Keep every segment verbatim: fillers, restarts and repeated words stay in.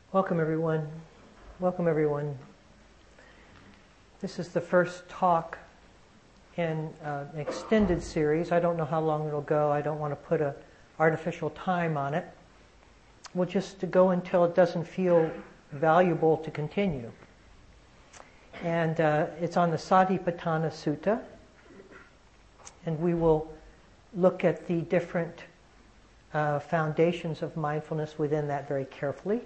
Welcome everyone. Welcome everyone. This is the first talk in uh, an extended series. I don't know how long it'll go. I don't want to put an artificial time on it. We'll just go until it doesn't feel valuable to continue. And uh, it's on the Satipatthana Sutta. And we will look at the different uh, foundations of mindfulness within that very carefully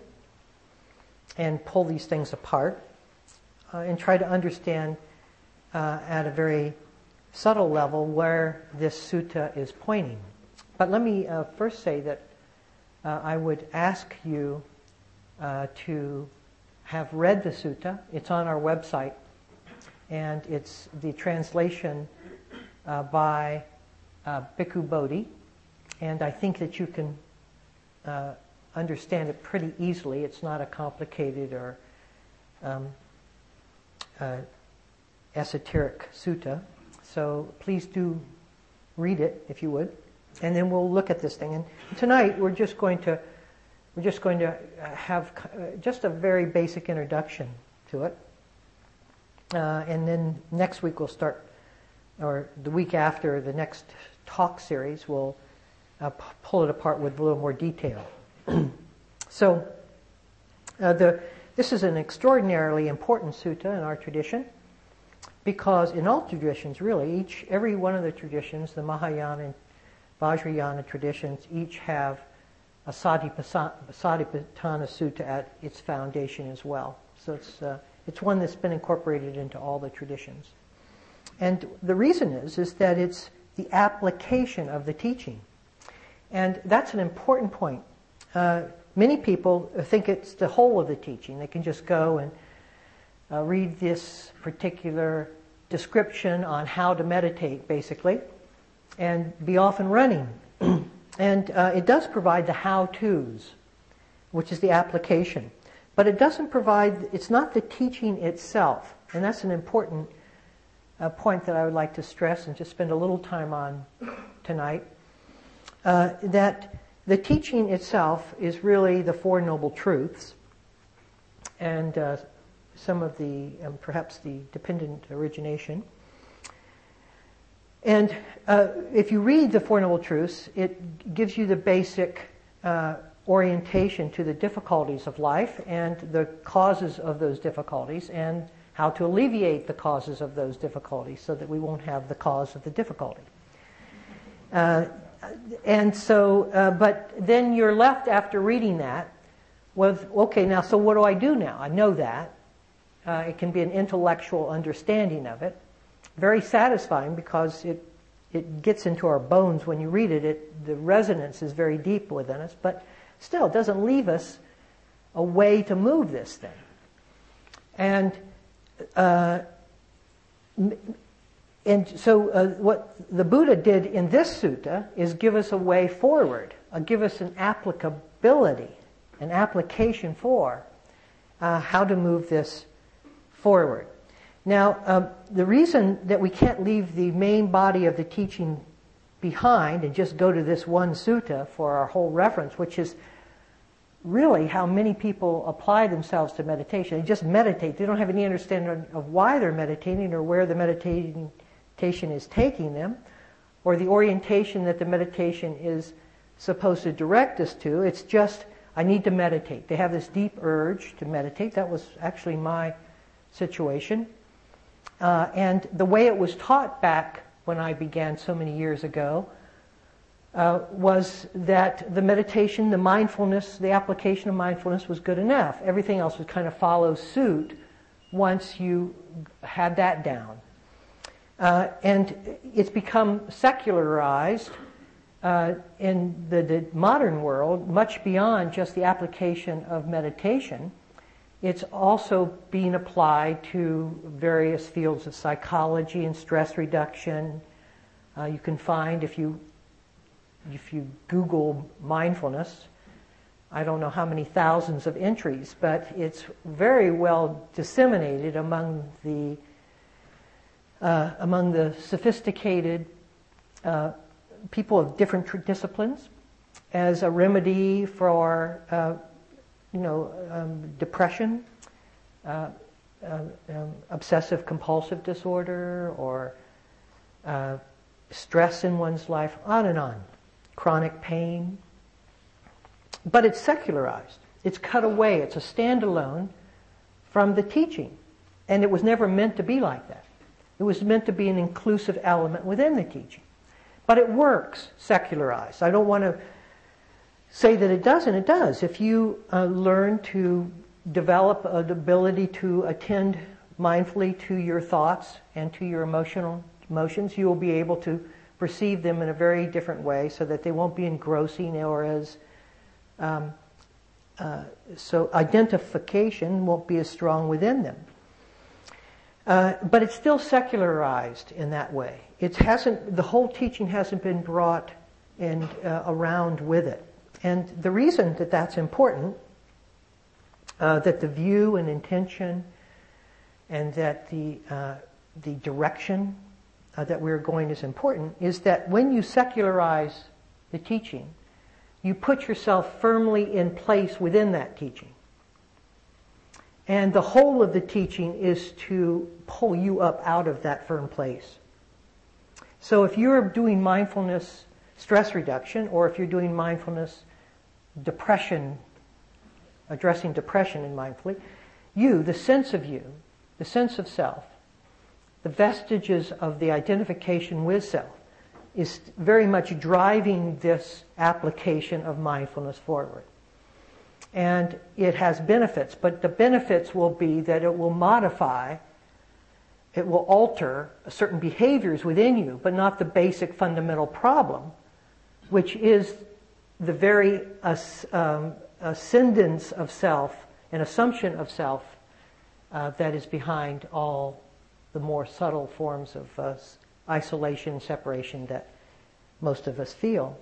and pull these things apart uh, and try to understand uh, at a very subtle level where this sutta is pointing. But let me uh, first say that uh, I would ask you uh, to have read the sutta. It's on our website, and it's the translation uh, by uh, Bhikkhu Bodhi, and I think that you can uh, understand it pretty easily. It's not a complicated or um, uh, esoteric sutta. So please do read it if you would, and then we'll look at this thing. And tonight we're just going to we're just going to have just a very basic introduction to it, uh, and then next week we'll start, or the week after the next talk series, we'll uh, p- pull it apart with a little more detail. So, uh, the, this is an extraordinarily important sutta in our tradition, because in all traditions, really, each every one of the traditions, the Mahayana and Vajrayana traditions, each have a Satipatthana Sutta at its foundation as well. So it's uh, it's one that's been incorporated into all the traditions, and the reason is is that it's the application of the teaching, and that's an important point. Uh, many people think it's the whole of the teaching. They can just go and uh, read this particular description on how to meditate, basically, and be off and running. And uh, it does provide the how-tos, which is the application. But it doesn't provide, it's not the teaching itself. And that's an important uh, point that I would like to stress and just spend a little time on tonight. Uh, that the teaching itself is really the Four Noble Truths, and uh, some of the, um, perhaps the dependent origination. And uh, if you read the Four Noble Truths, it gives you the basic uh, orientation to the difficulties of life and the causes of those difficulties and how to alleviate the causes of those difficulties so that we won't have the cause of the difficulty. Uh, And so, uh, but then you're left after reading that with, okay, now, so what do I do now? I know that. Uh, it can be an intellectual understanding of it. Very satisfying because it it gets into our bones when you read it. It the resonance is very deep within us, but still, it doesn't leave us a way to move this thing. And uh, And so uh, what the Buddha did in this sutta is give us a way forward, uh, give us an applicability, an application for uh, how to move this forward. Now, um, the reason that we can't leave the main body of the teaching behind and just go to this one sutta for our whole reference, which is really how many people apply themselves to meditation. They just meditate. They don't have any understanding of why they're meditating or where the meditating meditation is taking them, or the orientation that the meditation is supposed to direct us to. It's just, I need to meditate. They have this deep urge to meditate. That was actually my situation. Uh, and the way it was taught back when I began so many years ago uh, was that the meditation, the mindfulness, the application of mindfulness was good enough. Everything else would kind of follow suit once you had that down. Uh, and it's become secularized uh, in the, the modern world, much beyond just the application of meditation. It's also being applied to various fields of psychology and stress reduction. Uh, you can find, if you if you Google mindfulness, I don't know how many thousands of entries, but it's very well disseminated among the Uh, among the sophisticated uh, people of different tr- disciplines as a remedy for uh, you know, um, depression, uh, um, um, obsessive compulsive disorder, or uh, stress in one's life, on and on, chronic pain. But it's secularized. It's cut away. It's a standalone from the teaching. And it was never meant to be like that. It was meant to be an inclusive element within the teaching. But it works secularized. I don't want to say that it doesn't. It does. If you uh, learn to develop an ability to attend mindfully to your thoughts and to your emotional emotions, you will be able to perceive them in a very different way so that they won't be engrossing or as um, uh, so identification won't be as strong within them. Uh, but it's still secularized in that way. It hasn't. The whole teaching hasn't been brought in uh, around with it. And the reason that that's important, uh, that the view and intention, and that the uh, the direction uh, that we're going is important, is that when you secularize the teaching, you put yourself firmly in place within that teaching. And the whole of the teaching is to pull you up out of that firm place. So if you're doing mindfulness stress reduction, or if you're doing mindfulness depression, addressing depression in mindfully, you, the sense of you, the sense of self, the vestiges of the identification with self, is very much driving this application of mindfulness forward. And it has benefits, but the benefits will be that it will modify, it will alter certain behaviors within you, but not the basic fundamental problem, which is the very um, ascendance of self, an assumption of self uh, that is behind all the more subtle forms of uh, isolation, separation that most of us feel.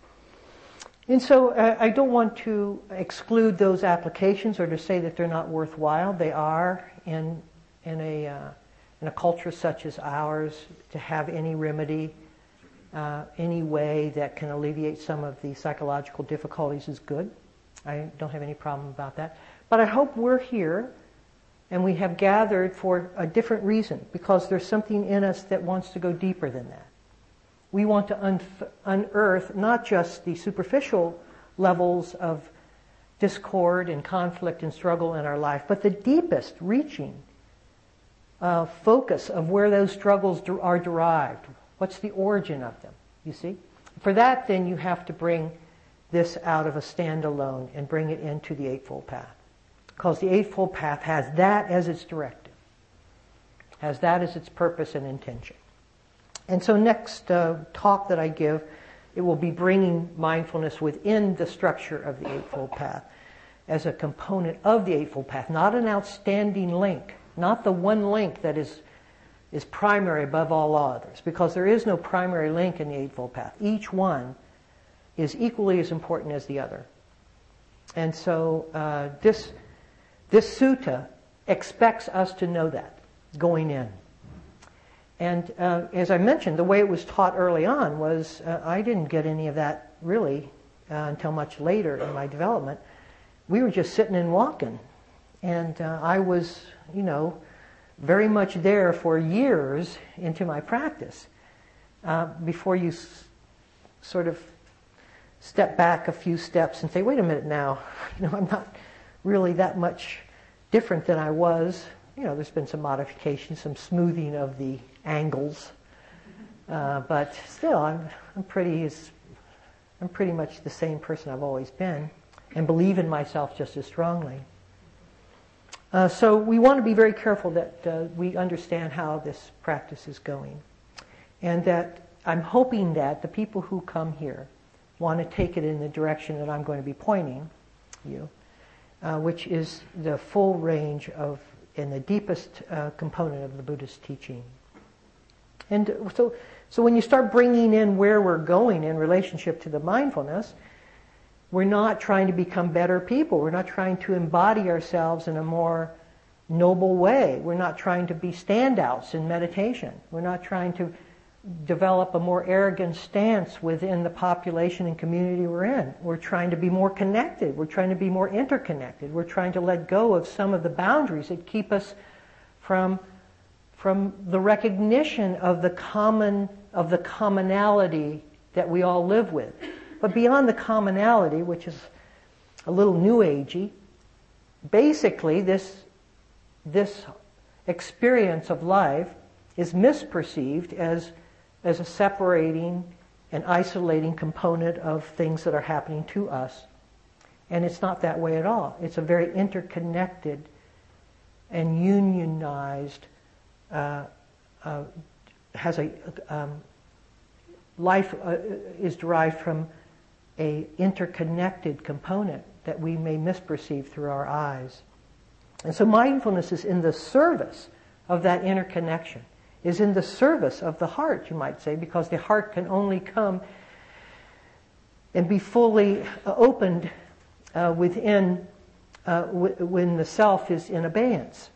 And so uh, I don't want to exclude those applications or to say that they're not worthwhile. They are in in a uh, in a culture such as ours. To have any remedy, uh, any way that can alleviate some of the psychological difficulties is good. I don't have any problem about that. But I hope we're here and we have gathered for a different reason, because there's something in us that wants to go deeper than that. We want to un- unearth not just the superficial levels of discord and conflict and struggle in our life, but the deepest reaching uh, focus of where those struggles de- are derived. What's the origin of them, you see? For that, then, you have to bring this out of a standalone and bring it into the Eightfold Path. Because the Eightfold Path has that as its directive, has that as its purpose and intention. And so next uh, talk that I give, it will be bringing mindfulness within the structure of the Eightfold Path as a component of the Eightfold Path, not an outstanding link, not the one link that is is primary above all others, because there is no primary link in the Eightfold Path. Each one is equally as important as the other. And so uh, this, this sutta expects us to know that going in. And uh, as I mentioned, the way it was taught early on was, uh, I didn't get any of that really uh, until much later in my development. We were just sitting and walking. And uh, I was, you know, very much there for years into my practice uh, before you s- sort of step back a few steps and say, wait a minute now, you know, I'm not really that much different than I was. You know, there's been some modifications, some smoothing of the angles, uh, but still, I'm I'm pretty I'm pretty much the same person I've always been, and believe in myself just as strongly. Uh, so we want to be very careful that uh, we understand how this practice is going, and that I'm hoping that the people who come here want to take it in the direction that I'm going to be pointing you, uh, which is the full range of and the deepest uh, component of the Buddhist teaching. And so, so when you start bringing in where we're going in relationship to the mindfulness, we're not trying to become better people. We're not trying to embody ourselves in a more noble way. We're not trying to be standouts in meditation. We're not trying to develop a more arrogant stance within the population and community we're in. We're trying to be more connected. We're trying to be more interconnected. We're trying to let go of some of the boundaries that keep us from, from the recognition of the common, of the commonality that we all live with. But beyond the commonality, which is a little new agey, basically this, this experience of life is misperceived as as a separating and isolating component of things that are happening to us. And it's not that way at all. It's a very interconnected and unionized, uh, uh, has a, um, life uh, is derived from a interconnected component that we may misperceive through our eyes. And so mindfulness is in the service of that interconnection, is in the service of the heart, you might say, because the heart can only come and be fully uh, opened uh, within uh, w- when the self is in abeyance.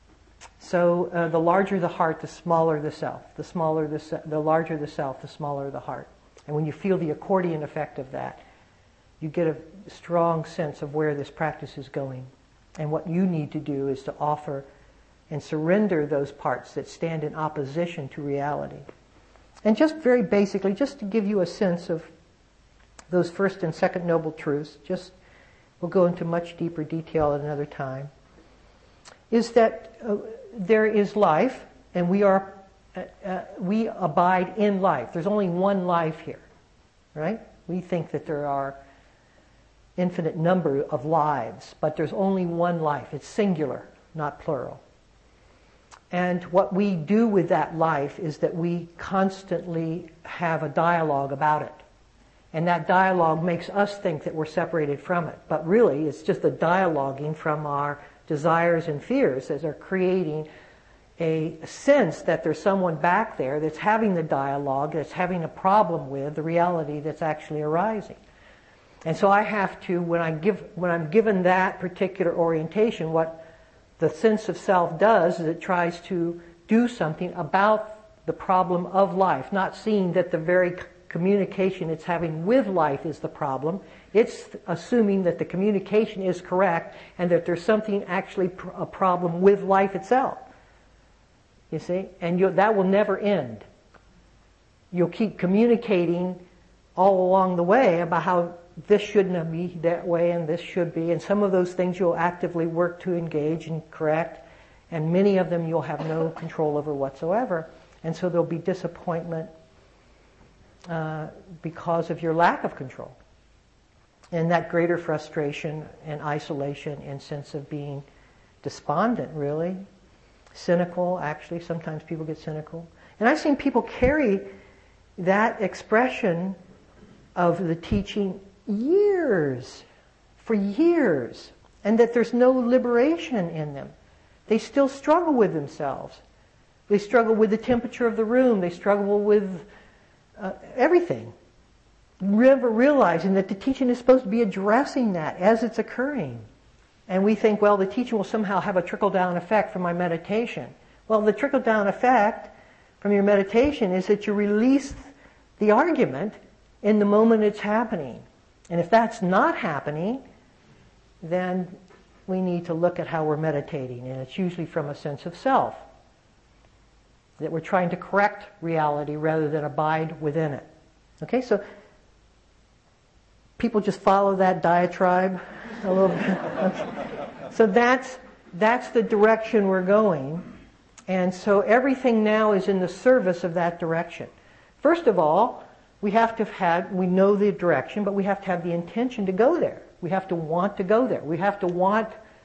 So uh, the larger the heart, the smaller the self. The smaller the se- the larger the self, the smaller the heart. And when you feel the accordion effect of that, you get a strong sense of where this practice is going. And what you need to do is to offer and surrender those parts that stand in opposition to reality. And just very basically, just to give you a sense of those first and second noble truths, just we'll go into much deeper detail at another time, is that uh, there is life, and we are uh, uh, we abide in life. There's only one life here, right? We think that there are infinite number of lives, but there's only one life. It's singular, not plural. And what we do with that life is that we constantly have a dialogue about it. And that dialogue makes us think that we're separated from it. But really, it's just a dialoguing from our desires and fears that are creating a sense that there's someone back there that's having the dialogue, that's having a problem with the reality that's actually arising. And so I have to, when I give, when I'm given that particular orientation, what the sense of self does is it tries to do something about the problem of life, not seeing that the very communication it's having with life is the problem. It's assuming that the communication is correct and that there's something actually pr- a problem with life itself. You see? And you, that will never end. You'll keep communicating all along the way about how this shouldn't be that way and this should be, and some of those things you'll actively work to engage and correct, and many of them you'll have no control over whatsoever, and so there'll be disappointment uh, because of your lack of control, and that greater frustration and isolation and sense of being despondent, really, cynical. Actually, sometimes people get cynical, and I've seen people carry that expression of the teaching years, for years, and that there's no liberation in them. They still struggle with themselves. They struggle with the temperature of the room. They struggle with uh, everything. Never realizing that the teaching is supposed to be addressing that as it's occurring. And we think, well, the teaching will somehow have a trickle-down effect from my meditation. Well, the trickle-down effect from your meditation is that you release the argument in the moment it's happening. And if that's not happening, then we need to look at how we're meditating. And it's usually from a sense of self. That we're trying to correct reality rather than abide within it. Okay, so people just follow that diatribe a little bit. Okay. So that's, that's the direction we're going. And so everything now is in the service of that direction. First of all, we have to have had, we know the direction, but we have to have the intention to go there. We have to want to go there. We have to want,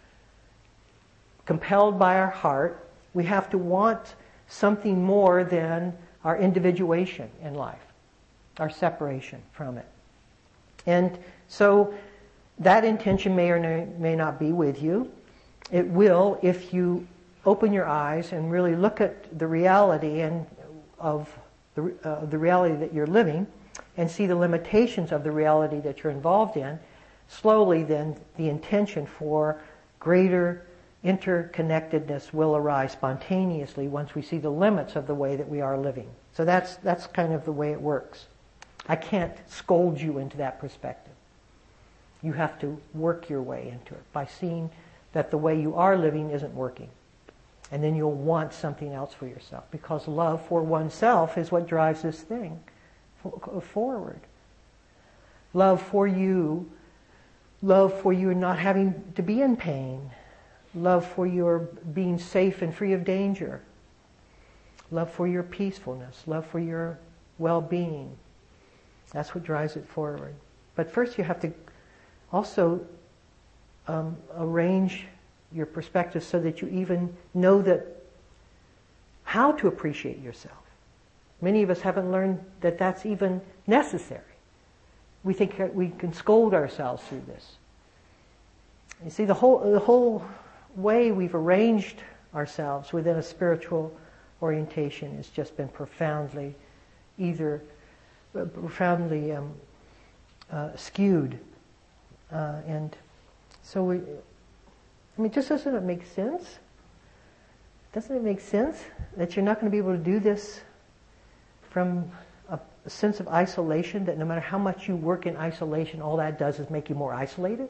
compelled by our heart, we have to want something more than our individuation in life, our separation from it. And so that intention may or may not be with you. It will if you open your eyes and really look at the reality and of The, uh, the reality that you're living and see the limitations of the reality that you're involved in. Slowly then the intention for greater interconnectedness will arise spontaneously once we see the limits of the way that we are living. So that's that's kind of the way it works. I can't scold you into that perspective. You have to work your way into it by seeing that the way you are living isn't working. And then you'll want something else for yourself, because love for oneself is what drives this thing forward. Love for you, love for you not having to be in pain, love for your being safe and free of danger, love for your peacefulness, love for your well-being. That's what drives it forward. But first you have to also um, arrange your perspective so that you even know that how to appreciate yourself. Many of us haven't learned that that's even necessary. We think we can scold ourselves through this. You see, the whole the whole way we've arranged ourselves within a spiritual orientation has just been profoundly, either uh, profoundly um, uh, skewed, uh, and so we. I mean, just doesn't it make sense? Doesn't it make sense that you're not going to be able to do this from a, a sense of isolation, that no matter how much you work in isolation, all that does is make you more isolated?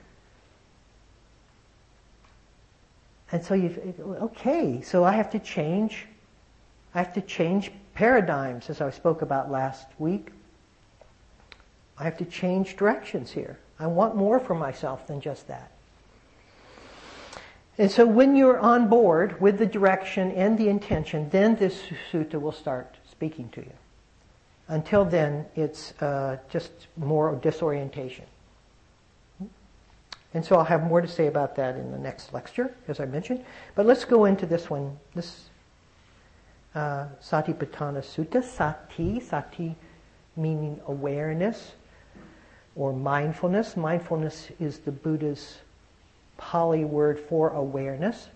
And so you, okay, so I have to change, I have to change paradigms, as I spoke about last week. I have to change directions here. I want more for myself than just that. And so when you're on board with the direction and the intention, then this sutta will start speaking to you. Until then, it's uh, just more disorientation. And so I'll have more to say about that in the next lecture, as I mentioned. But let's go into this one, this uh, Satipatthana Sutta. Sati, sati meaning awareness or mindfulness. Mindfulness is the Buddha's Pali word for awareness,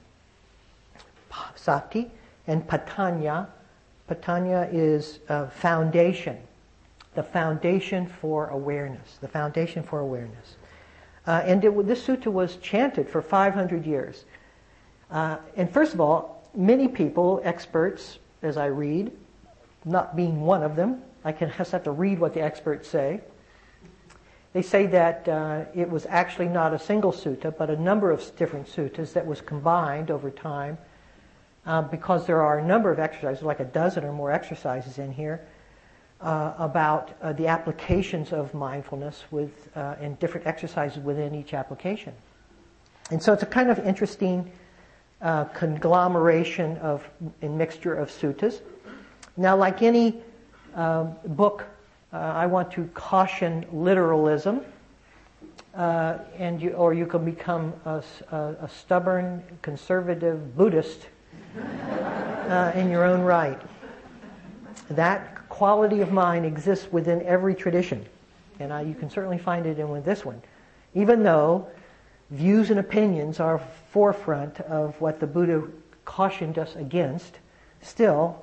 sati, and patanya. Patanya is a foundation, the foundation for awareness, the foundation for awareness. Uh, and it, this sutta was chanted for five hundred years. Uh, and first of all, many people, experts, as I read, not being one of them, I can just have to read what the experts say. They say that uh, it was actually not a single sutta, but a number of different suttas that was combined over time, uh, because there are a number of exercises, like a dozen or more exercises in here, uh, about uh, the applications of mindfulness with uh, and different exercises within each application. And so it's a kind of interesting uh, conglomeration of and mixture of suttas. Now, like any uh, book, Uh, I want to caution literalism, uh, and you, or you can become a, a, a stubborn, conservative Buddhist uh, in your own right. That quality of mind exists within every tradition, and I, you can certainly find it in with this one. Even though views and opinions are forefront of what the Buddha cautioned us against, still,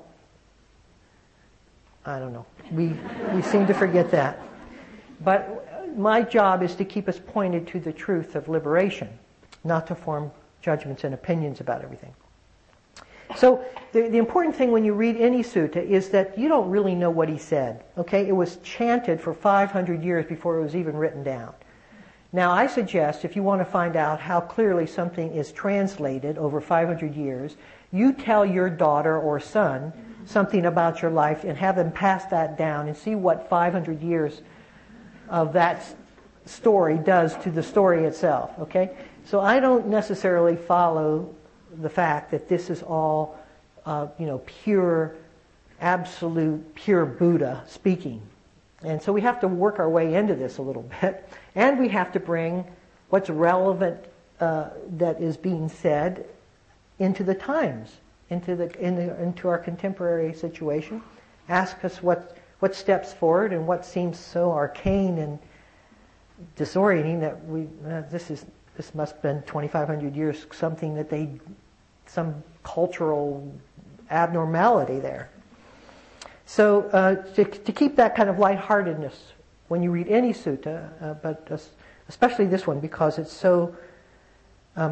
I don't know. We we seem to forget that. But my job is to keep us pointed to the truth of liberation, not to form judgments and opinions about everything. So the, the important thing when you read any sutta is that you don't really know what he said. Okay? It was chanted for five hundred years before it was even written down. Now I suggest, if you want to find out how clearly something is translated over five hundred years, you tell your daughter or son something about your life and have them pass that down and see what five hundred years of that story does to the story itself, okay? So I don't necessarily follow the fact that this is all, uh, you know, pure, absolute, pure Buddha speaking. And so we have to work our way into this a little bit. And we have to bring what's relevant uh, that is being said into the times, into the, in the into our contemporary situation. Ask us what what steps forward and what seems so arcane and disorienting that we uh, this is this must have been twenty-five hundred years, something that they some cultural abnormality there. So uh, to, to keep that kind of lightheartedness when you read any sutta, uh, but especially this one because it's so um,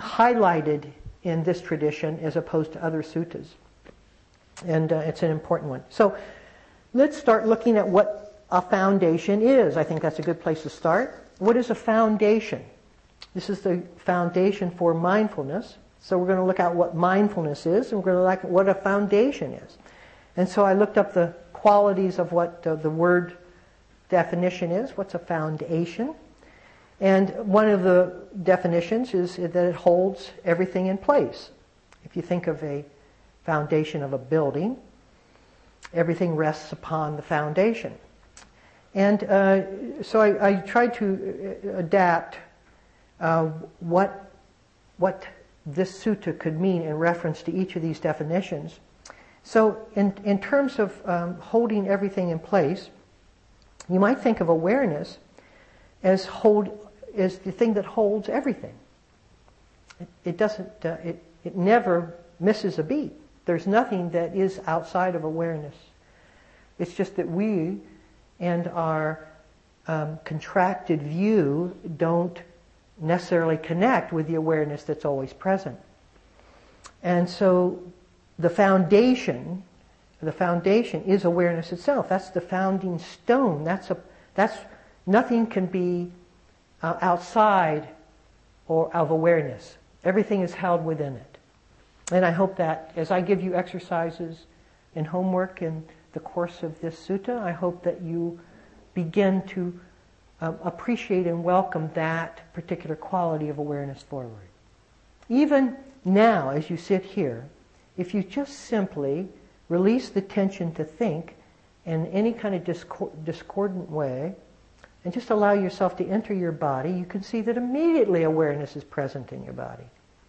highlighted in this tradition as opposed to other suttas. And uh, it's an important one. So let's start looking at what a foundation is. I think that's a good place to start. What is a foundation? This is the foundation for mindfulness. So we're going to look at what mindfulness is, and we're going to look at what a foundation is. And so I looked up the qualities of what uh, the word definition is. What's a foundation? And one of the definitions is that it holds everything in place. If you think of a foundation of a building, everything rests upon the foundation. And uh, so I, I tried to adapt uh, what, what this sutta could mean in reference to each of these definitions. So in, in terms of um, holding everything in place, you might think of awareness as hold as the thing that holds everything. It, it doesn't. Uh, it it never misses a beat. There's nothing that is outside of awareness. It's just that we and our um, contracted view don't necessarily connect with the awareness that's always present. And so the foundation, the foundation is awareness itself. That's the founding stone. That's a that's nothing can be uh, outside or of awareness. Everything is held within it. And I hope that as I give you exercises and homework in the course of this sutta, I hope that you begin to um, appreciate and welcome that particular quality of awareness forward. Even now, as you sit here, if you just simply release the tension to think in any kind of discord- discordant way, and just allow yourself to enter your body, you can see that immediately awareness is present in your body.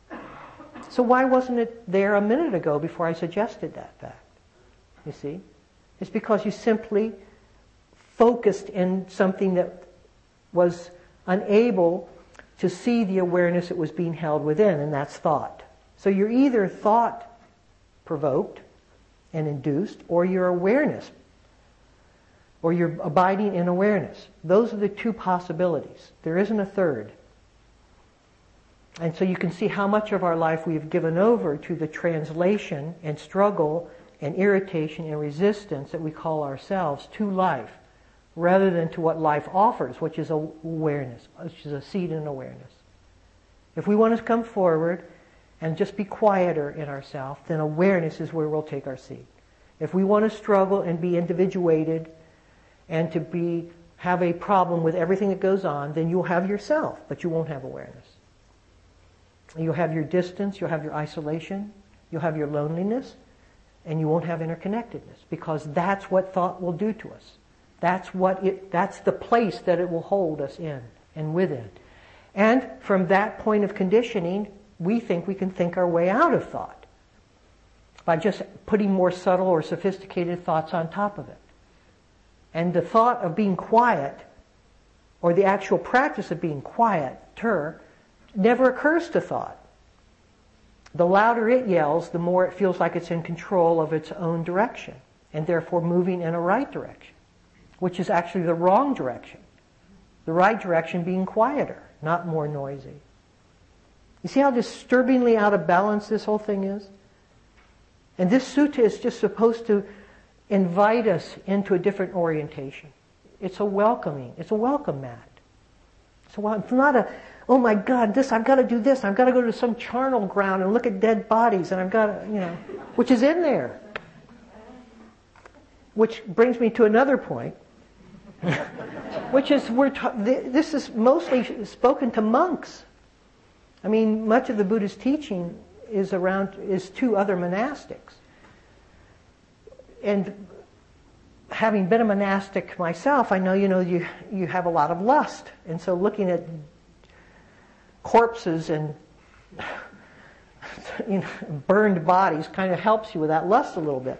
So why wasn't it there a minute ago before I suggested that fact? You see? It's because you simply focused in something that was unable to see the awareness that was being held within, and that's thought. So you're either thought provoked and induced, or your awareness, or you're abiding in awareness. Those are the two possibilities. There isn't a third. And so you can see how much of our life we've given over to the translation and struggle and irritation and resistance that we call ourselves to life, rather than to what life offers, which is awareness, which is a seat in awareness. If we want to come forward and just be quieter in ourselves, then awareness is where we'll take our seat. If we want to struggle and be individuated and to be have a problem with everything that goes on, then you'll have yourself, but you won't have awareness. You'll have your distance, you'll have your isolation, you'll have your loneliness, and you won't have interconnectedness, because that's what thought will do to us. That's what it, that's the place that it will hold us in and within. And from that point of conditioning, we think we can think our way out of thought by just putting more subtle or sophisticated thoughts on top of it. And the thought of being quiet, or the actual practice of being quieter, never occurs to thought. The louder it yells, the more it feels like it's in control of its own direction, and therefore moving in a right direction, which is actually the wrong direction. The right direction being quieter, not more noisy. You see how disturbingly out of balance this whole thing is? And this sutta is just supposed to invite us into a different orientation. It's a welcoming. It's a welcome mat. So it's not a, oh my God, this, I've got to do this. I've got to go to some charnel ground and look at dead bodies, and I've got to, you know, which is in there. Which brings me to another point, which is we're ta- this is mostly spoken to monks. I mean, much of the Buddha's teaching is around is to other monastics. And having been a monastic myself, I know you know you you have a lot of lust, and so looking at corpses and you know, burned bodies kind of helps you with that lust a little bit.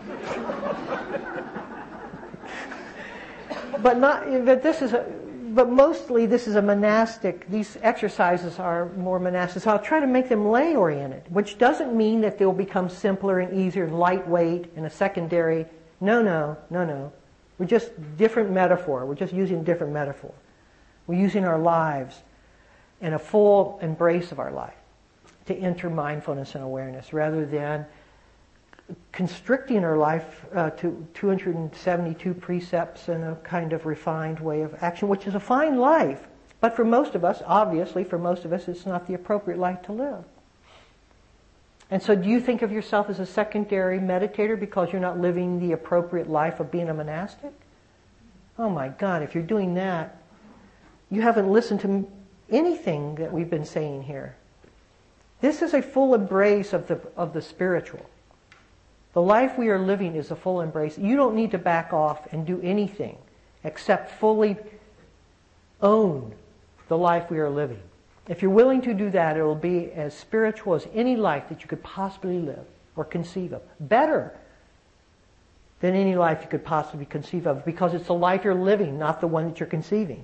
But not. But this is a. But mostly this is a monastic. These exercises are more monastic. So I'll try to make them lay oriented, which doesn't mean that they'll become simpler and easier and lightweight and a secondary. No, no, no, no. We're just different metaphor. We're just using a different metaphor. We're using our lives in a full embrace of our life. to enter mindfulness and awareness, rather than constricting our life uh, to two hundred seventy-two precepts and a kind of refined way of action, which is a fine life. But for most of us, obviously, for most of us, it's not the appropriate life to live. And so do you think of yourself as a secondary meditator because you're not living the appropriate life of being a monastic? Oh my God, if you're doing that, you haven't listened to anything that we've been saying here. This is a full embrace of the of the spiritual. The life we are living is a full embrace. You don't need to back off and do anything except fully own the life we are living. If you're willing to do that, it will be as spiritual as any life that you could possibly live or conceive of. Better than any life you could possibly conceive of, because it's the life you're living, not the one that you're conceiving.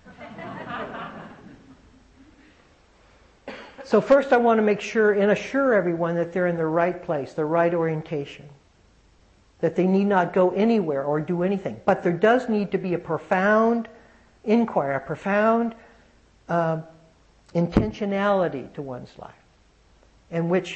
So first I want to make sure and assure everyone that they're in the right place, the right orientation. That they need not go anywhere or do anything. But there does need to be a profound inquiry, a profound uh, intentionality to one's life, in which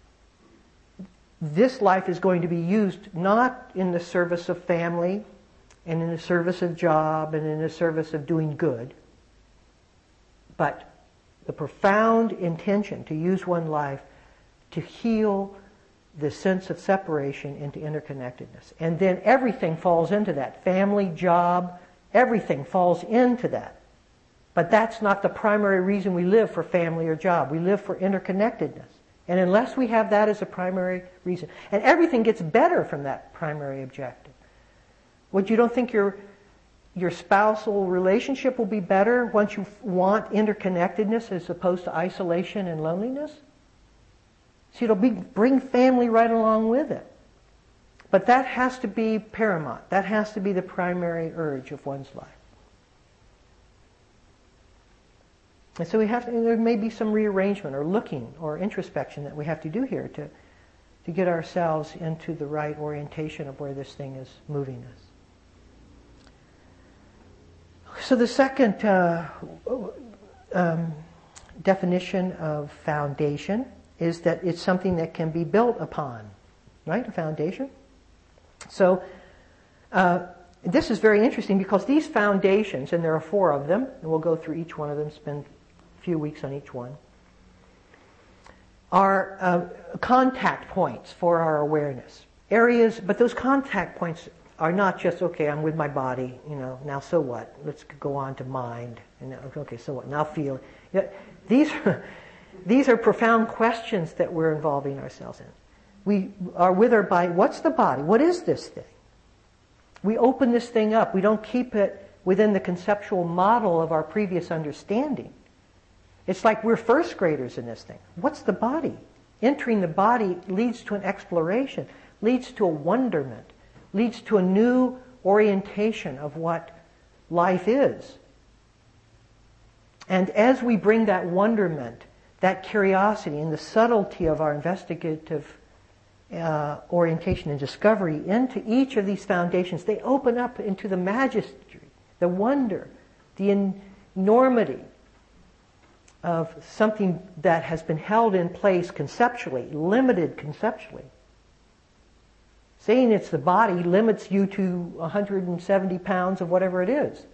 this life is going to be used not in the service of family and in the service of job and in the service of doing good, but the profound intention to use one life to heal the sense of separation into interconnectedness. And then everything falls into that. Family, job, everything falls into that. But that's not the primary reason we live for family or job. We live for interconnectedness. And unless we have that as a primary reason, and everything gets better from that primary objective. What, you don't think your your spousal relationship will be better once you want interconnectedness as opposed to isolation and loneliness? See, it'll be, bring family right along with it. But that has to be paramount. That has to be the primary urge of one's life. And so we have to, there may be some rearrangement or looking or introspection that we have to do here to, to get ourselves into the right orientation of where this thing is moving us. So the second uh, um, definition of foundation is that it's something that can be built upon, right? A foundation. So uh, this is very interesting because these foundations, and there are four of them, and we'll go through each one of them, spend a few weeks on each one, are uh, contact points for our awareness. Areas, but those contact points are not just, okay, I'm with my body, you know, now so what? Let's go on to mind. And okay, so what? Now feel. Yeah, these, these are profound questions that we're involving ourselves in. We are with our body. What's the body? What is this thing? We open this thing up. We don't keep it within the conceptual model of our previous understanding. It's like we're first graders in this thing. What's the body? Entering the body leads to an exploration, leads to a wonderment, leads to a new orientation of what life is. And as we bring that wonderment, that curiosity, and the subtlety of our investigative uh, orientation and discovery into each of these foundations, they open up into the majesty, the wonder, the enormity of something that has been held in place conceptually, limited conceptually. Saying it's the body limits you to one hundred seventy pounds of whatever it is.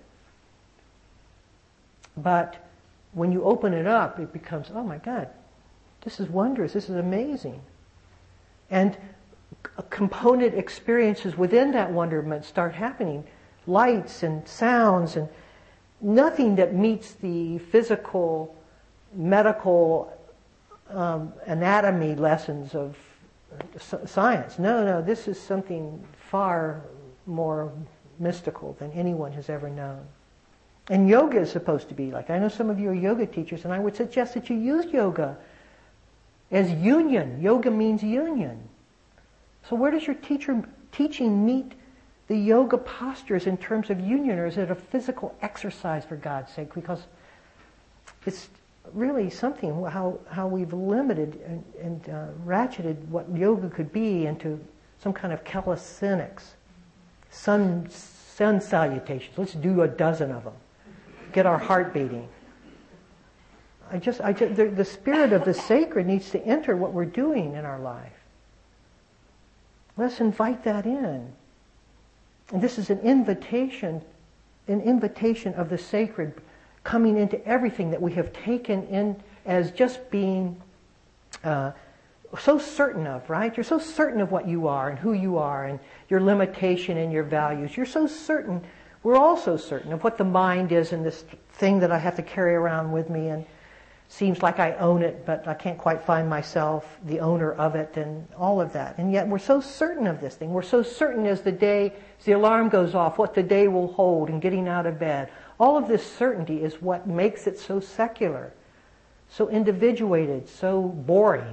But when you open it up, it becomes, oh my God, this is wondrous, this is amazing. And component experiences within that wonderment start happening. Lights and sounds and nothing that meets the physical, medical, um, anatomy lessons of science. No, no, this is something far more mystical than anyone has ever known. And yoga is supposed to be like, I know some of you are yoga teachers, and I would suggest that you use yoga as union. Yoga means union. So where does your teacher teaching meet the yoga postures in terms of union, or is it a physical exercise, for God's sake? Because it's really something how how we've limited and, and uh, ratcheted what yoga could be into some kind of calisthenics, sun sun salutations. Let's do a dozen of them, get our heart beating. I just, I just, the, the spirit of the sacred needs to enter what we're doing in our life. Let's invite that in. And this is an invitation, an invitation of the sacred coming into everything that we have taken in as just being uh, so certain of, right? You're so certain of what you are and who you are and your limitation and your values. You're so certain, we're all so certain of what the mind is and this thing that I have to carry around with me and seems like I own it, but I can't quite find myself the owner of it and all of that. And yet we're so certain of this thing. We're so certain as the day, as the alarm goes off, what the day will hold and getting out of bed. All of this certainty is what makes it so secular, so individuated, so boring.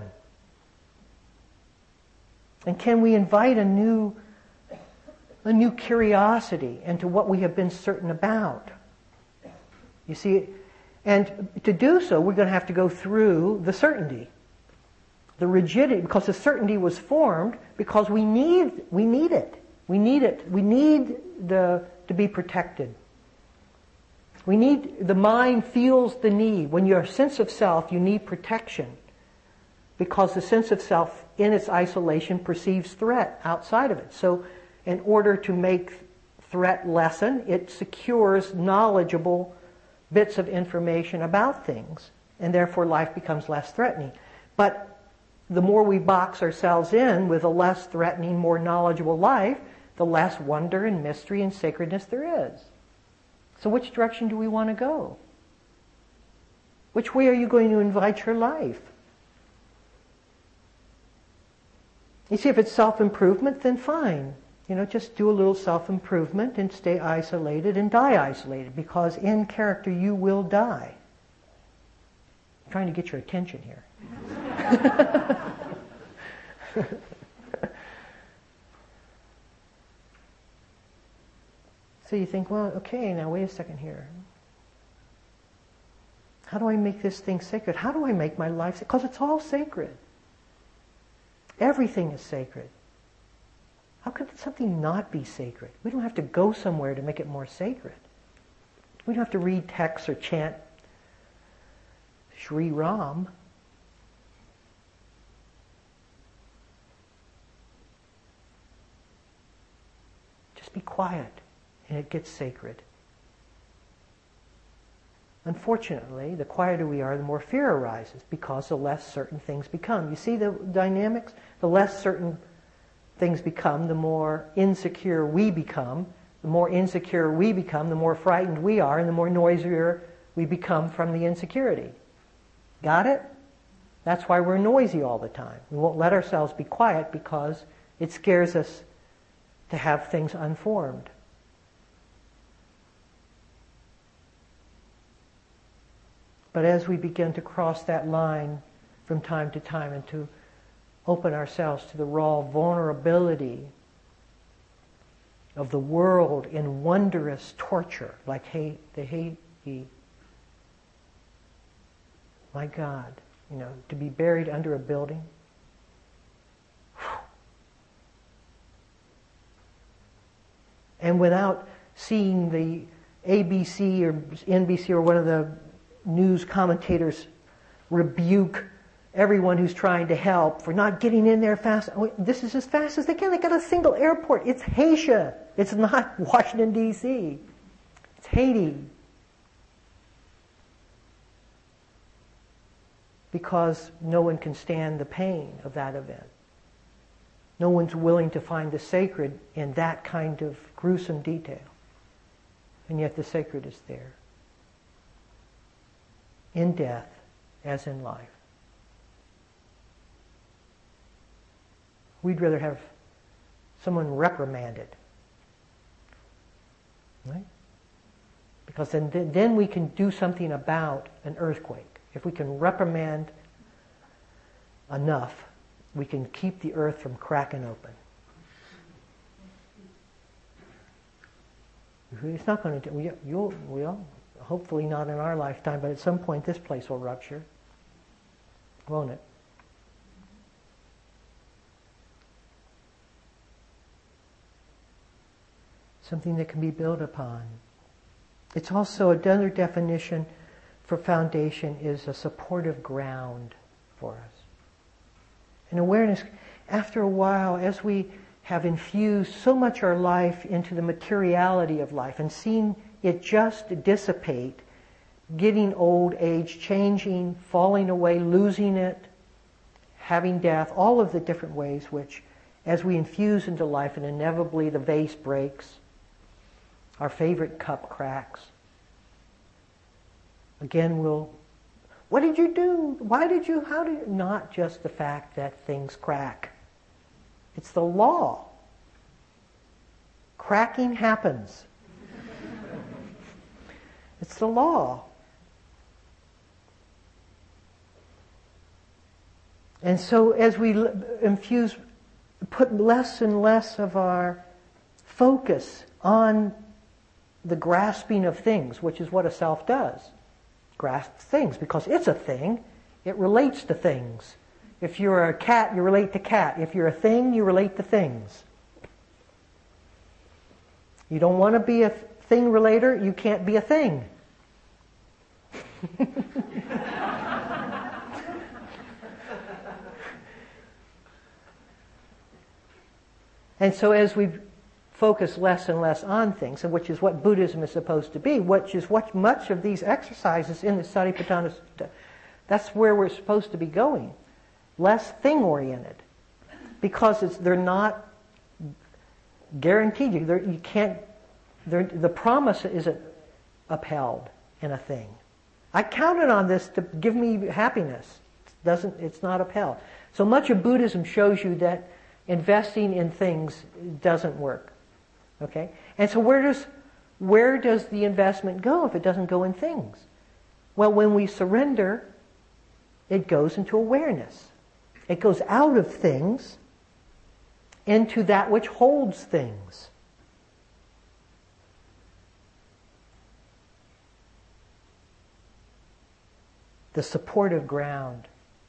And can we invite a new, a new curiosity into what we have been certain about? You see, and to do so, we're going to have to go through the certainty, the rigidity, because the certainty was formed because we need, we need it. We need it. We need the, to be protected. We need, the mind feels the need. When you're a sense of self, you need protection because the sense of self in its isolation perceives threat outside of it. So in order to make threat lessen, it secures knowledgeable bits of information about things, and therefore life becomes less threatening. But the more we box ourselves in with a less threatening, more knowledgeable life, the less wonder and mystery and sacredness there is. So which direction do we want to go? Which way are you going to invite your life? You see, if it's self-improvement, then fine. You know, just do a little self-improvement and stay isolated and die isolated, because in character you will die. I'm trying to get your attention here. So you think, well, okay, now wait a second here. How do I make this thing sacred? How do I make my life sacred? Because it's all sacred. Everything is sacred. How could something not be sacred? We don't have to go somewhere to make it more sacred. We don't have to read texts or chant Sri Ram. Just be quiet and it gets sacred. Unfortunately, the quieter we are, the more fear arises because the less certain things become. You see the dynamics? The less certain things become, the more insecure we become. The more insecure we become, the more frightened we are, and the more noisier we become from the insecurity. Got it? That's why we're noisy all the time. We won't let ourselves be quiet because it scares us to have things unformed. But as we begin to cross that line from time to time and to open ourselves to the raw vulnerability of the world in wondrous torture, like He, the Haiti. My God, you know, to be buried under a building. And without seeing the A B C or N B C or one of the news commentators rebuke everyone who's trying to help for not getting in there fast. This is as fast as they can. They got a single airport. It's Haiti. It's not Washington, D C It's Haiti. Because no one can stand the pain of that event. No one's willing to find the sacred in that kind of gruesome detail. And yet the sacred is there. In death as in life. We'd rather have someone reprimanded. Right? Because then, then we can do something about an earthquake. If we can reprimand enough, we can keep the earth from cracking open. It's not going to do, you'll, we'll, hopefully not in our lifetime, but at some point this place will rupture. Won't it? Something that can be built upon. It's also another definition for foundation is a supportive ground for us. And awareness, after a while, as we have infused so much our life into the materiality of life and seen it just dissipate, getting old, age, changing, falling away, losing it, having death, all of the different ways which, as we infuse into life, and inevitably the vase breaks, our favorite cup cracks. Again, we'll, what did you do? Why did you, how did you? Not just the fact that things crack. It's the law. Cracking happens. It's the law. And so as we infuse, put less and less of our focus on the grasping of things, which is what a self does. Grasp things, because it's a thing. It relates to things. If you're a cat, you relate to cat. If you're a thing, you relate to things. You don't want to be a thing relater, you can't be a thing. And so as we focus less and less on things, and which is what Buddhism is supposed to be, which is what much of these exercises in the Satipatthana Sutta, that's where we're supposed to be going. Less thing-oriented. Because it's, they're not guaranteed. You, you can't, the promise isn't upheld in a thing. I counted on this to give me happiness. It doesn't, it's not upheld. So much of Buddhism shows you that investing in things doesn't work. Okay? And so where does where does the investment go if it doesn't go in things? Well, when we surrender, it goes into awareness. It goes out of things into that which holds things. The supportive ground.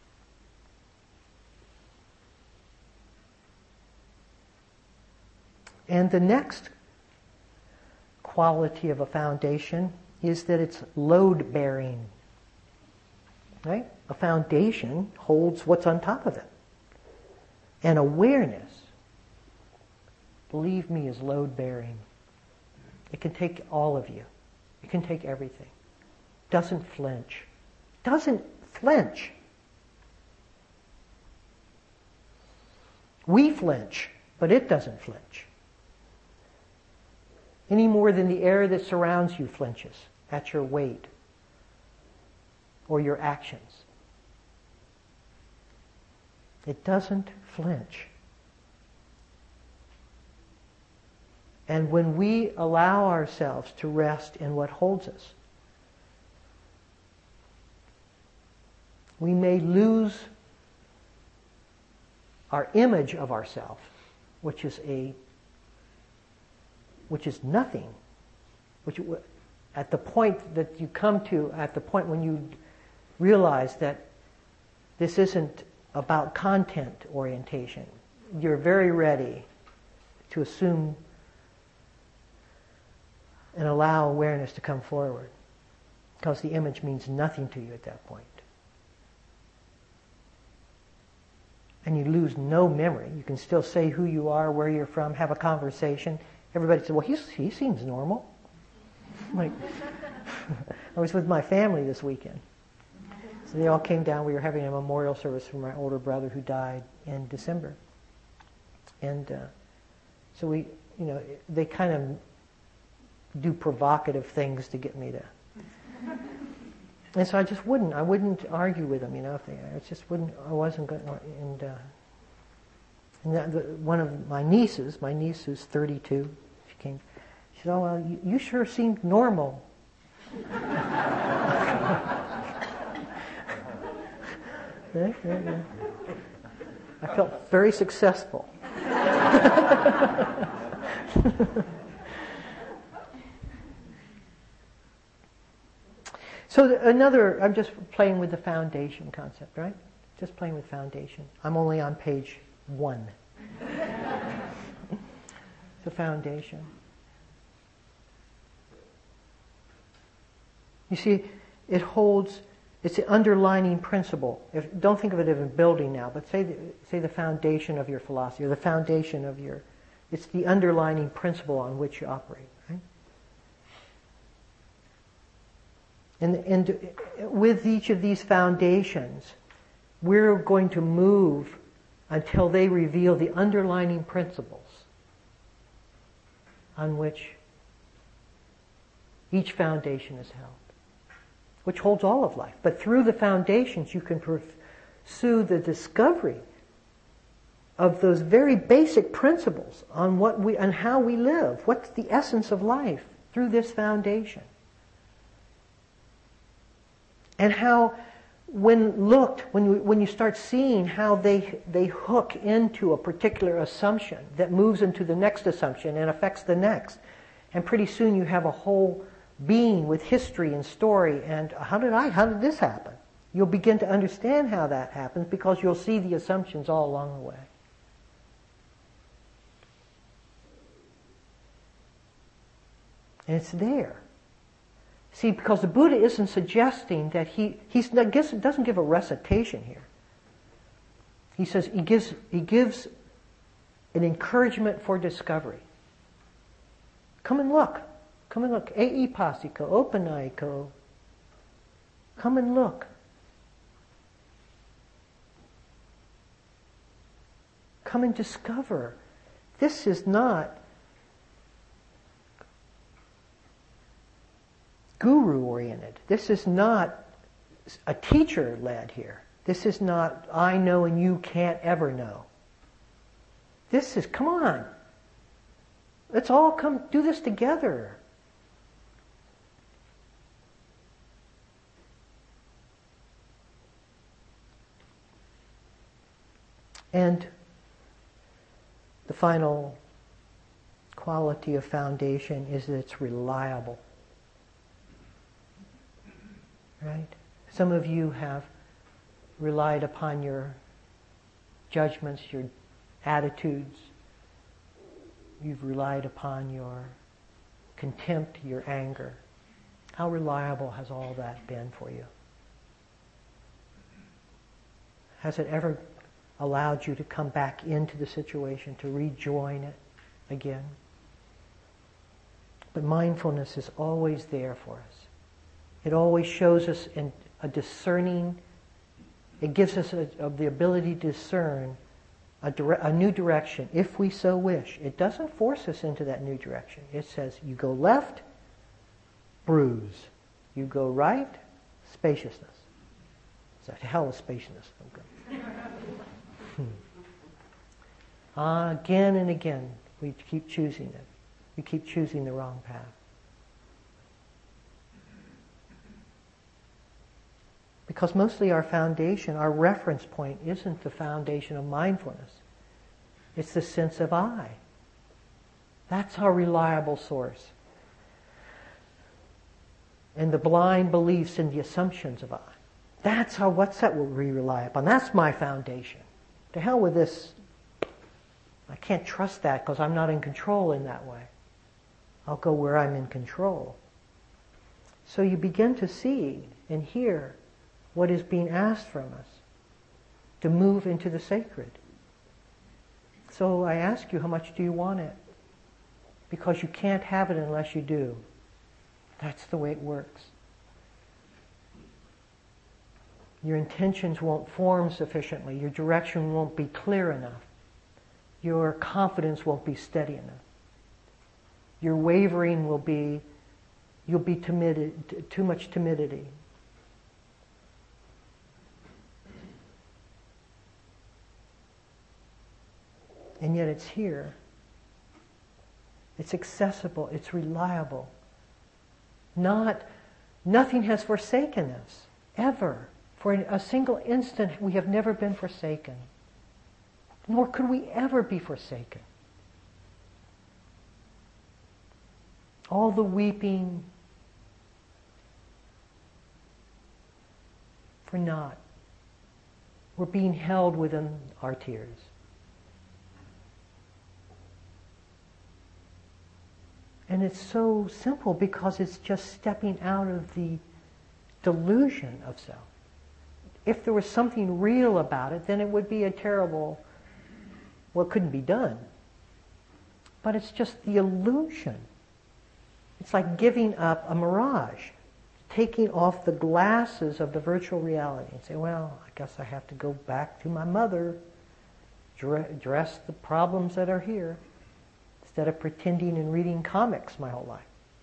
And the next quality of a foundation is that it's load-bearing. Right? A foundation holds what's on top of it. And awareness, believe me, is load-bearing. It can take all of you. It can take everything. Doesn't flinch. Doesn't flinch. We flinch, but it doesn't flinch. Any more than the air that surrounds you flinches at your weight or your actions. It doesn't flinch. And when we allow ourselves to rest in what holds us, we may lose our image of ourselves, which is a which is nothing, which at the point that you come to, at the point when you realize that this isn't about content orientation, you're very ready to assume and allow awareness to come forward, because the image means nothing to you at that point. And you lose no memory. You can still say who you are, where you're from, have a conversation. Everybody said, well, he's, he seems normal. Like, I was with my family this weekend. So they all came down. We were having a memorial service for my older brother who died in December. And uh, so we, you know, they kind of do provocative things to get me to. And so I just wouldn't. I wouldn't argue with them, you know. If they, I just wouldn't. I wasn't going. And uh, and that, the, one of my nieces, my niece who's thirty-two, she came. She said, "Oh well, you, you sure seemed normal." Yeah, yeah, yeah. I felt very successful. So another, I'm just playing with the foundation concept, right? Just playing with foundation. I'm only on page one. The foundation. You see, it holds, it's the underlining principle. If, don't think of it as a building now, but say the, say the foundation of your philosophy, or the foundation of your, it's the underlining principle on which you operate, right? And, and with each of these foundations, we're going to move until they reveal the underlining principles on which each foundation is held, which holds all of life. But through the foundations, you can pursue the discovery of those very basic principles on what we, on how we live. What's the essence of life through this foundation? And how, when looked, when you, when you start seeing how they they hook into a particular assumption that moves into the next assumption and affects the next, and pretty soon you have a whole being with history and story. And how did I? How did this happen? You'll begin to understand how that happens because you'll see the assumptions all along the way. And it's there. See, because the Buddha isn't suggesting that he, he's, I guess it doesn't give a recitation here. He says, he gives, he gives an encouragement for discovery. Come and look. Come and look. E pasiko, opanaiko. Come and look. Come and discover. This is not guru-oriented. This is not a teacher-led here. This is not, I know and you can't ever know. This is, come on. Let's all come do this together. And the final quality of foundation is that it's reliable. Right? Some of you have relied upon your judgments, your attitudes. You've relied upon your contempt, your anger. How reliable has all that been for you? Has it ever allowed you to come back into the situation, to rejoin it again? But mindfulness is always there for us. It always shows us in a discerning, it gives us a, a, the ability to discern a, dire, a new direction, if we so wish. It doesn't force us into that new direction. It says, you go left, bruise. You go right, spaciousness. It's a hell of spaciousness. Okay. hmm. uh, again and again, we keep choosing it. We keep choosing the wrong path. Because mostly our foundation, our reference point, isn't the foundation of mindfulness. It's the sense of I. That's our reliable source. And the blind beliefs and the assumptions of I. That's how, what's that we rely upon? That's my foundation. To hell with this. I can't trust that because I'm not in control in that way. I'll go where I'm in control. So you begin to see and hear what is being asked from us to move into the sacred. So I ask you, how much do you want it? Because you can't have it unless you do. That's the way it works. Your intentions won't form sufficiently. Your direction won't be clear enough. Your confidence won't be steady enough. Your wavering will be, you'll be timid, too much timidity. And yet it's here. It's accessible. It's reliable. Not, nothing has forsaken us, ever. For a single instant, we have never been forsaken. Nor could we ever be forsaken. All the weeping for naught. We're being held within our tears. And it's so simple because it's just stepping out of the delusion of self. If there was something real about it, then it would be a terrible, well, it couldn't be done. But it's just the illusion. It's like giving up a mirage, taking off the glasses of the virtual reality and say, well, I guess I have to go back to my mother, address the problems that are here, instead of pretending and reading comics my whole life.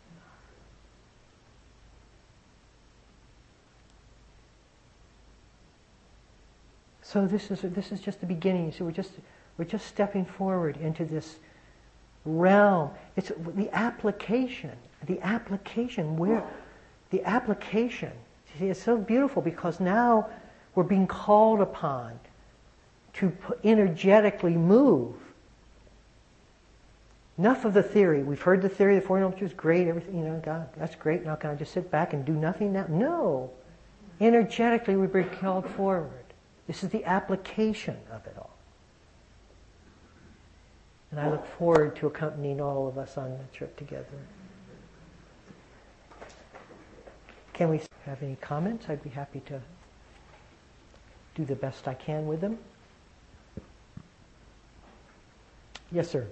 So this is this is just the beginning. So we're just we're just stepping forward into this realm. It's the application. The application where the application. See, it's so beautiful because now we're being called upon to energetically move. Enough of the theory. We've heard the theory. The Four Noble Truths, great. Everything, you know, God, that's great. Now can I just sit back and do nothing now? No. Energetically, we're being called forward. This is the application of it all. And I look forward to accompanying all of us on the trip together. Can we have any comments? I'd be happy to do the best I can with them. Yes, sir.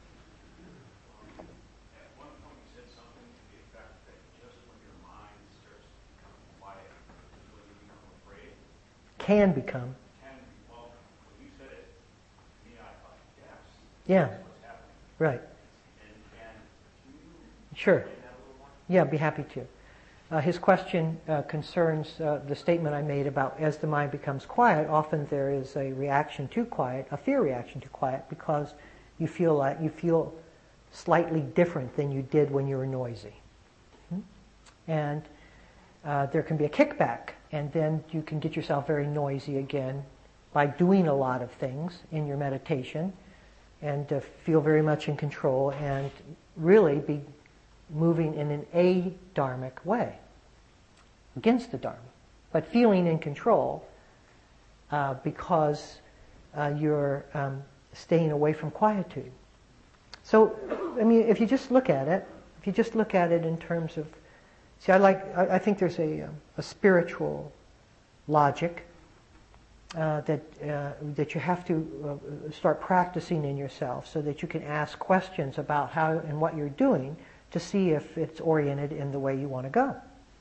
Can become. Can, well, when you said it, me, I thought, yes. Yeah. That's what's happening. Right. And, and can you sure. explain that a little more? Yeah, I'd be happy to. Uh, his question uh, concerns uh, the statement I made about as the mind becomes quiet, often there is a reaction to quiet, a fear reaction to quiet, because you feel like you feel slightly different than you did when you were noisy. Hmm? And uh, there can be a kickback, and then you can get yourself very noisy again by doing a lot of things in your meditation and uh, feel very much in control and really be moving in an a-dharmic way, against the Dharma, but feeling in control uh, because uh, you're um, staying away from quietude. So, I mean, if you just look at it, if you just look at it in terms of, see, I like, I, I think there's a, a spiritual logic uh, that uh, that you have to uh, start practicing in yourself, so that you can ask questions about how and what you're doing to see if it's oriented in the way you want to go.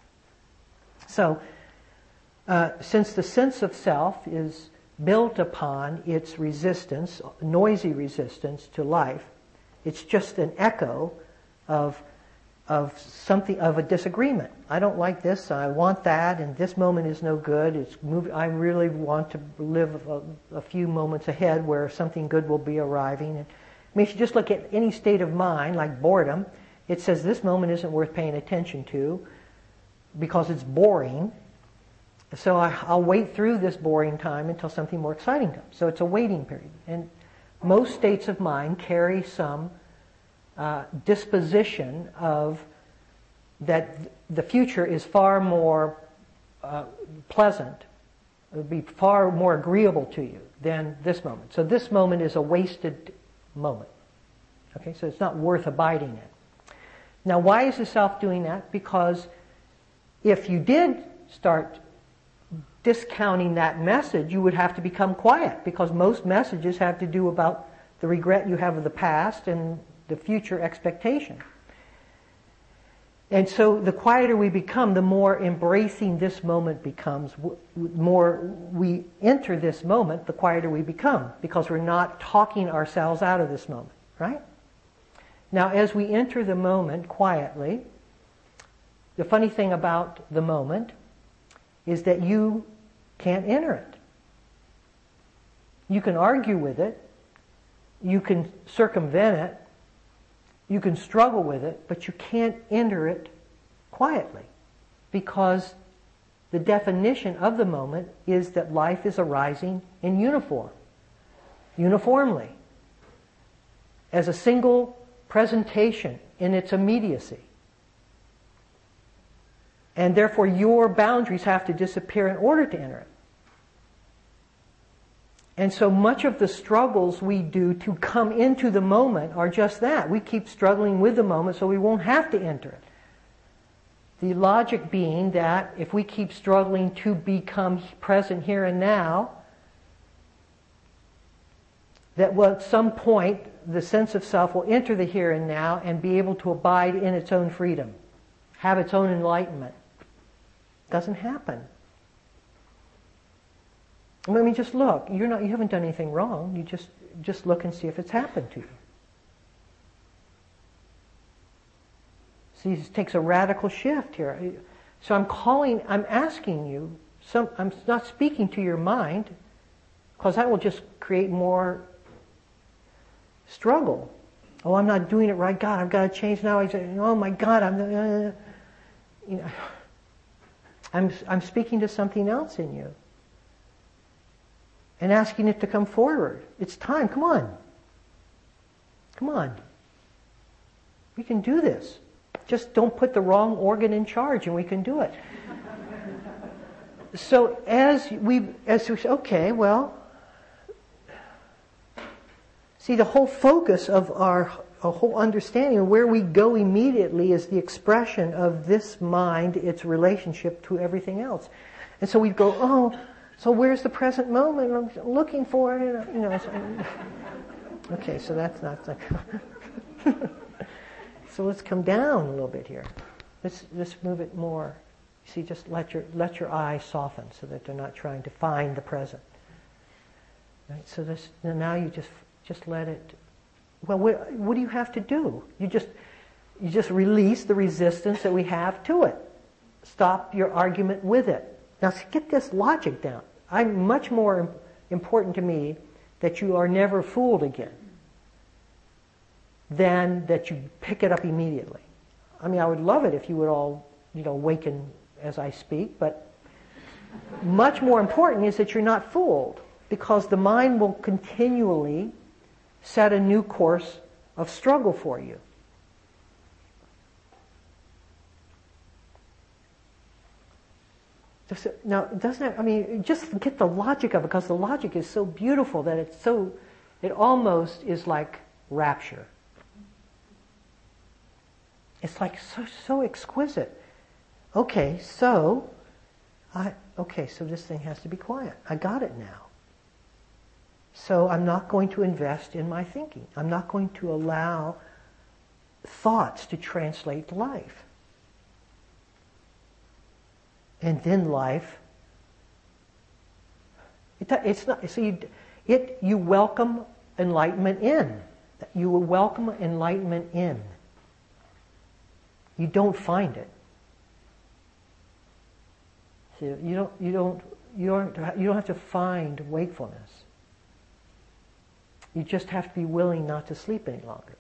So, uh, since the sense of self is built upon its resistance, noisy resistance to life, it's just an echo of of something, of a disagreement. I don't like this, I want that, and this moment is no good. It's move, I really want to live a, a few moments ahead where something good will be arriving. And, I mean, if you just look at any state of mind, like boredom, it says this moment isn't worth paying attention to because it's boring. So I, I'll wait through this boring time until something more exciting comes. So it's a waiting period. And most states of mind carry some uh, disposition of that th- the future is far more uh, pleasant, it would be far more agreeable to you than this moment. So this moment is a wasted moment. Okay, so it's not worth abiding in. Now, why is the self doing that? Because if you did start discounting that message, you would have to become quiet, because most messages have to do about the regret you have of the past and the future expectation. And so the quieter we become, the more embracing this moment becomes. The more we enter this moment, the quieter we become, because we're not talking ourselves out of this moment, right? Now, as we enter the moment quietly, the funny thing about the moment is that you can't enter it. You can argue with it, you can circumvent it, you can struggle with it, but you can't enter it quietly, because the definition of the moment is that life is arising in uniform, uniformly, as a single presentation in its immediacy. And therefore your boundaries have to disappear in order to enter it. And so much of the struggles we do to come into the moment are just that. We keep struggling with the moment so we won't have to enter it. The logic being that if we keep struggling to become present here and now, that well, at some point the sense of self will enter the here and now and be able to abide in its own freedom, have its own enlightenment. Doesn't happen. I mean, just look. You're not. You haven't done anything wrong. You just just look and see if it's happened to you. See, this takes a radical shift here. So I'm calling. I'm asking you. Some. I'm not speaking to your mind, because that will just create more struggle. Oh, I'm not doing it right. God, I've got to change now. I say, oh my God, I'm. Uh, you know, I'm. I'm speaking to something else in you. And asking it to come forward. It's time. Come on. Come on. We can do this. Just don't put the wrong organ in charge and we can do it. So as we, as we say, okay, well, see, the whole focus of our, our whole understanding of where we go immediately is the expression of this mind, its relationship to everything else. And so we go, oh, so where's the present moment? I'm looking for it. You know. So, okay, so that's not like. So let's come down a little bit here. Let's let's move it more. See, just let your let your eyes soften so that they're not trying to find the present. Right. So this now you just just let it. Well, what, what do you have to do? You just you just release the resistance that we have to it. Stop your argument with it. Now get this logic down. I'm much more important to me that you are never fooled again than that you pick it up immediately. I mean, I would love it if you would all, you know, waken as I speak, but much more important is that you're not fooled, because the mind will continually set a new course of struggle for you. Now, doesn't it, I mean, just get the logic of it, because the logic is so beautiful that it's so, it almost is like rapture. It's like so, so exquisite. Okay, so, I, okay, so this thing has to be quiet. I got it now. So I'm not going to invest in my thinking. I'm not going to allow thoughts to translate life. And then life, it, it's not, so you, it, you welcome enlightenment in. You will welcome enlightenment in. You don't find it. So you don't, you don't, you don't, you don't have to find wakefulness. You just have to be willing not to sleep any longer.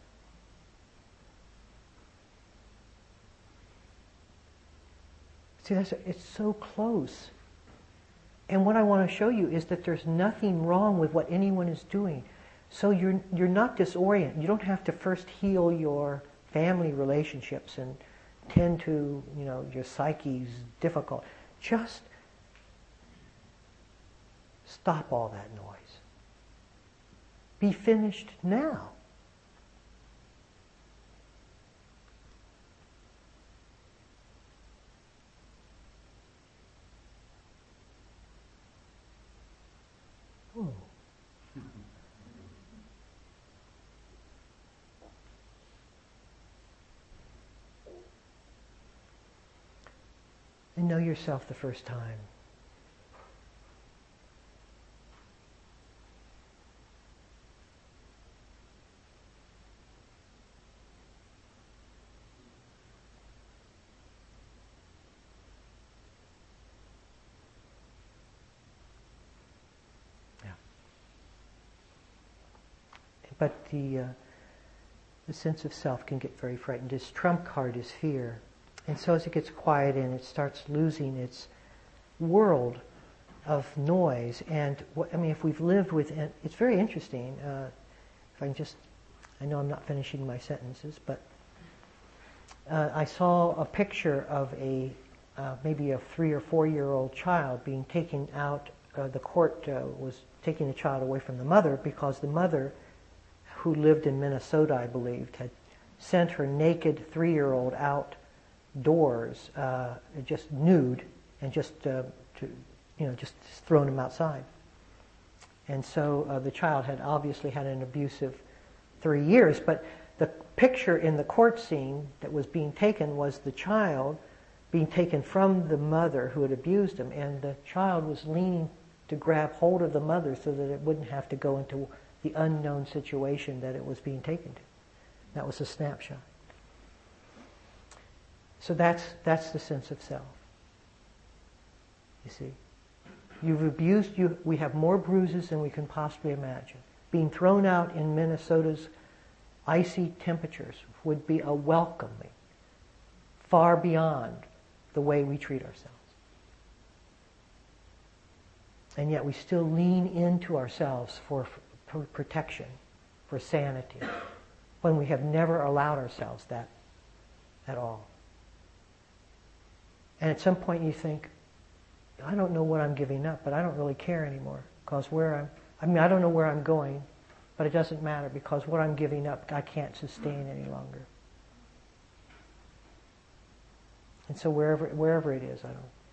See, that's, it's so close. And what I want to show you is that there's nothing wrong with what anyone is doing. So you're you're not disoriented. You don't have to first heal your family relationships and tend to, you know, your psyche's difficult. Just stop all that noise. Be finished now. Oh. And know yourself the first time. Yeah. But the uh, the sense of self can get very frightened. Its trump card is fear. And so as it gets quiet and it starts losing its world of noise. And what, I mean, if we've lived with it, it's very interesting. Uh, if I can just, I know I'm not finishing my sentences, but uh, I saw a picture of a uh, maybe a three or four year old child being taken out. Uh, the court uh, was taking the child away from the mother because the mother, who lived in Minnesota, I believed, had sent her naked three year old out doors, uh, just nude, and just uh, to, you know, just thrown him outside. And so uh, the child had obviously had an abusive three years, but the picture in the court scene that was being taken was the child being taken from the mother who had abused him, and the child was leaning to grab hold of the mother so that it wouldn't have to go into the unknown situation that it was being taken to. That was a snapshot. So that's that's the sense of self. You see? You've abused, you, we have more bruises than we can possibly imagine. Being thrown out in Minnesota's icy temperatures would be a welcoming, far beyond the way we treat ourselves. And yet we still lean into ourselves for, for protection, for sanity, when we have never allowed ourselves that at all. And at some point you think, I don't know what I'm giving up, but I don't really care anymore, because where I'm, I mean, I don't know where I'm going, but it doesn't matter, because what I'm giving up, I can't sustain any longer. And so wherever wherever it is, I don't.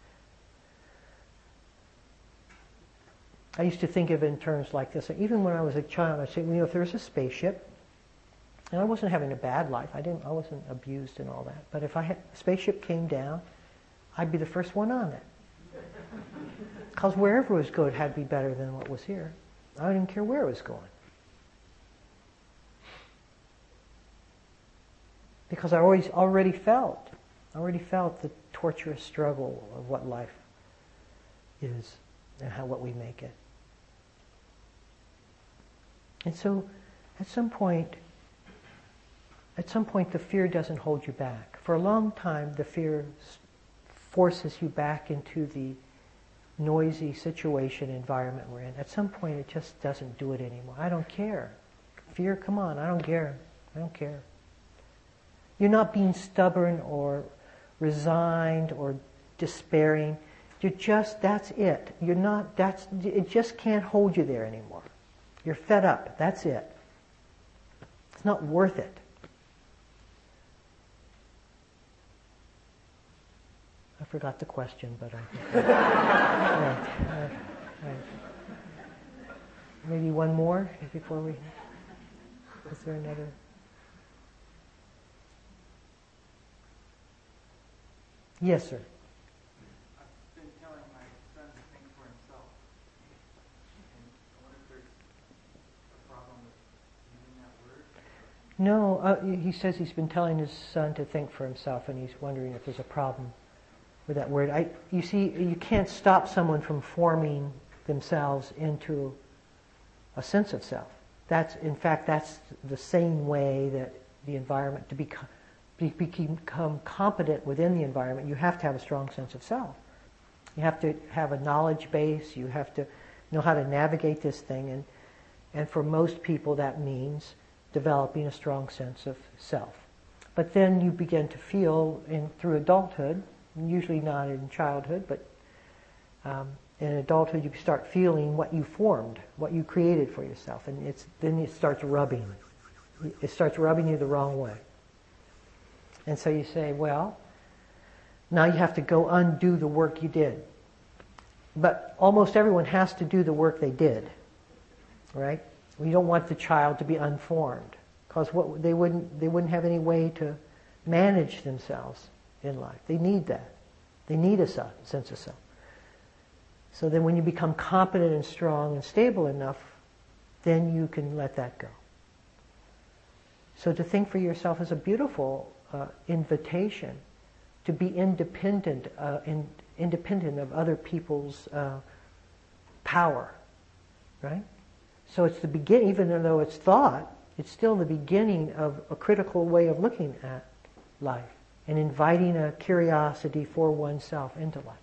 I used to think of it in terms like this. Even when I was a child, I'd say, you know, if there was a spaceship, and I wasn't having a bad life, I didn't, I wasn't abused and all that, but if I had, a spaceship came down, I'd be the first one on it. Because wherever it was going, it had to be better than what was here. I didn't care where it was going. Because I always already felt, already felt the torturous struggle of what life is and how what we make it. And so, at some point, at some point, the fear doesn't hold you back. For a long time, the fear forces you back into the noisy situation, environment we're in. At some point, it just doesn't do it anymore. I don't care. Fear, come on, I don't care. I don't care. You're not being stubborn or resigned or despairing. You're just, that's it. You're not, that's, it just can't hold you there anymore. You're fed up. That's it. It's not worth it. I forgot the question, but I... right, right, right. Maybe one more before we... Is there another... Yes, sir. I've been telling my son to think for himself. And I wonder if there's a problem with using that word? No, uh, he says he's been telling his son to think for himself, and he's wondering if there's a problem with that word. I, you see, you can't stop someone from forming themselves into a sense of self. That's, in fact, that's the same way that the environment, to become, be, become competent within the environment, you have to have a strong sense of self. You have to have a knowledge base. You have to know how to navigate this thing, and and for most people that means developing a strong sense of self. But then you begin to feel in through adulthood, usually not in childhood, but um, in adulthood you start feeling what you formed, what you created for yourself, and it's then it starts rubbing. It starts rubbing you the wrong way. And so you say, well, now you have to go undo the work you did. But almost everyone has to do the work they did, right? We don't want the child to be unformed, because what they wouldn't they wouldn't have any way to manage themselves in life. They need that. They need a sense of self. So then when you become competent and strong and stable enough, then you can let that go. So to think for yourself is a beautiful uh, invitation to be independent, uh, in, independent of other people's uh, power, right? So it's the beginning, even though it's thought, it's still the beginning of a critical way of looking at life and inviting a curiosity for oneself into life.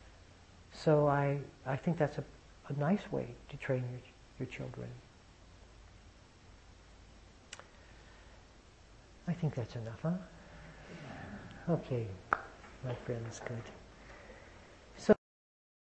So I, I think that's a, a nice way to train your, your children. I think that's enough, huh? Okay, my friends, good.